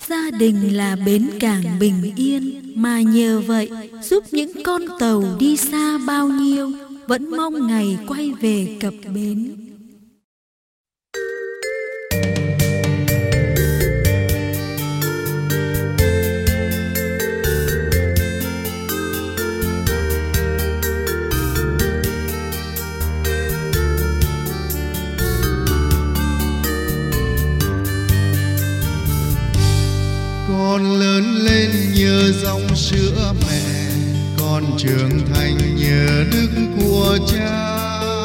Gia đình là bến cảng bình yên, mà nhờ vậy giúp những con tàu đi xa bao nhiêu vẫn mong ngày quay về cập bến. Con lớn lên nhớ dòng sữa mẹ, con trưởng thành nhờ đức của cha.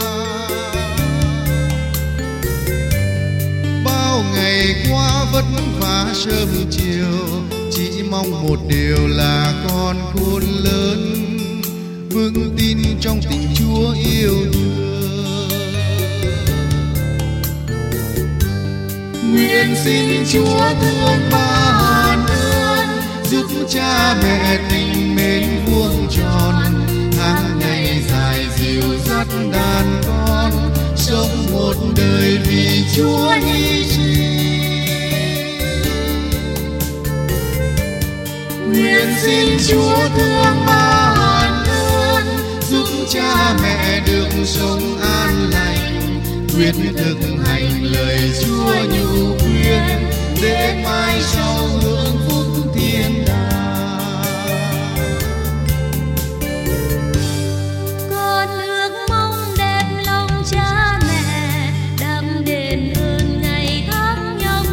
Bao ngày qua vất vả sớm chiều, chỉ mong một điều là con khôn lớn, vững tin trong tình Chúa yêu thương. Nguyện xin Chúa thương ban ơn, giúp cha mẹ tình mến vuông tròn, tháng ngày dài dìu dắt đàn con, sống một đời vì Chúa hy sinh. Nguyện xin Chúa thương ban ơn, giúp cha mẹ được sống an lành, quyết thực hành lời Chúa nhu khuyên, để mai sau hưởng phúc thiên đàng. Con ước mong đẹp lòng cha mẹ, đậm đền ơn ngày tháng nhọc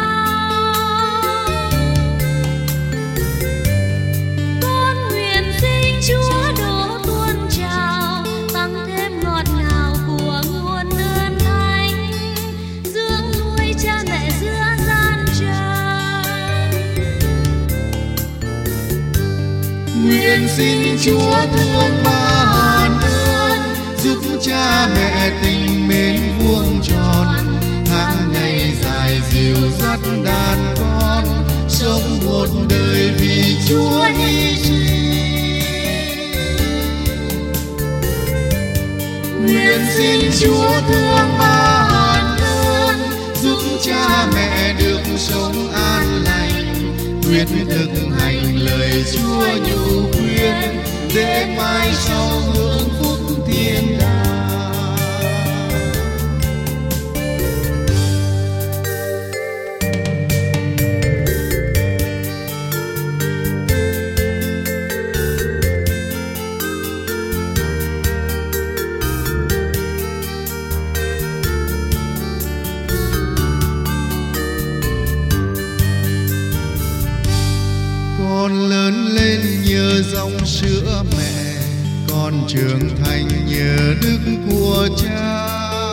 lao. Con nguyện xin Chúa đổ tuôn trào, tăng thêm ngọt ngào của nguồn ơn thánh, dưỡng nuôi cha mẹ giữa gian trần. Nguyện xin Chúa thương ban ơn, giúp cha mẹ tình mến vuông tròn, tháng ngày dài dìu dắt đàn con, sống một đời vì Chúa hy sinh. Nguyện xin Chúa thương ban ơn, giúp cha mẹ được sống an lành, quyết thực hành lời Chúa nhu khuyên, để mai sau hưởng phúc thiên đàng. Con lớn lên nhờ dòng sữa mẹ, con trưởng thành nhờ đức của cha.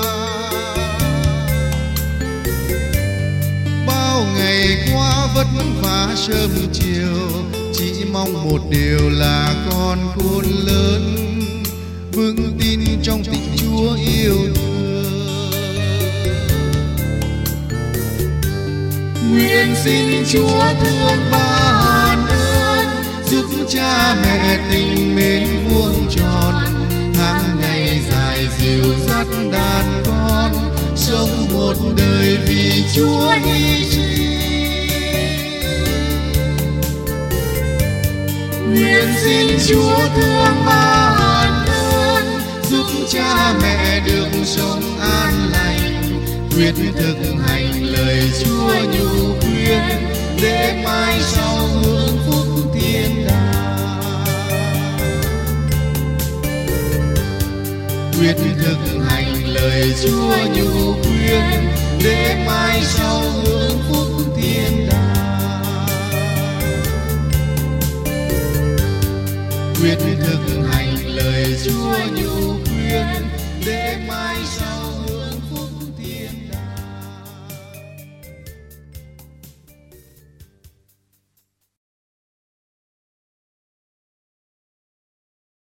Bao ngày qua vất vả sớm chiều, chỉ mong một điều là con khôn lớn, vững tin trong tình Chúa yêu thương. Nguyện xin Chúa thương ban ơn, giúp cha mẹ tình mến vuông tròn, tháng ngày dài dìu dắt đàn con, sống một đời vì Chúa hy sinh. Nguyện xin Chúa thương ban ơn, giúp cha mẹ được sống an lành, quyết thực hành lời Chúa nhu khuyên, để mai sau hưởng phúc thiên đàng. Quyết thực hành lời Chúa nhu khuyên, để mai sau hưởng phúc thiên đàng. Quyết thực hành lời Chúa nhu khuyên, để mai sau